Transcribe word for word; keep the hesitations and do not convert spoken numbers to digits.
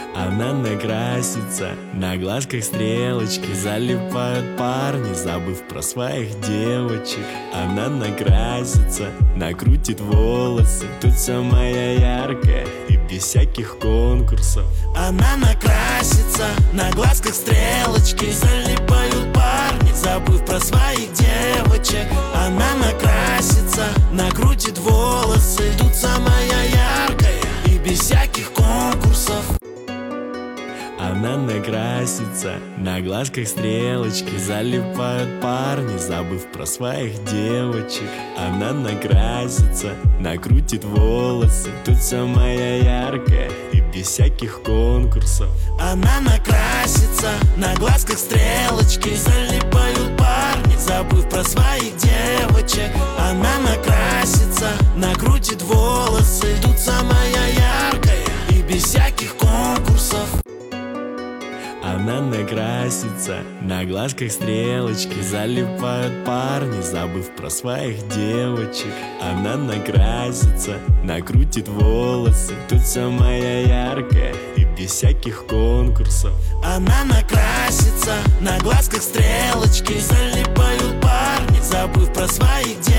Она накрасится, на глазках стрелочки, залипают парни, забыв про своих девочек. Она накрасится, накрутит волосы, тут самая яркая и без всяких конкурсов. Она накрасится, на глазках стрелочки, залипают парни, забыв про своих девочек. Она накрасится, накрутит волосы, тут самая яркая и без всяких конкурсов. Она накрасится, на глазках стрелочки, залипают парни, забыв про своих девочек. Она накрасится, накрутит волосы, тут самая яркая и без всяких конкурсов. Она накрасится, на глазках стрелочки, залипают парни, забыв про своих девочек. Она накрасится, накрутит волосы, тут самая яркая и без всяких конкурсов. Она накрасится, на глазках стрелочки, залипают парни, забыв про своих девочек. Она накрасится, накрутит волосы, тут самая яркая и без всяких конкурсов. Она накрасится, на глазках стрелочки, залипают парни, забыв про своих девочек.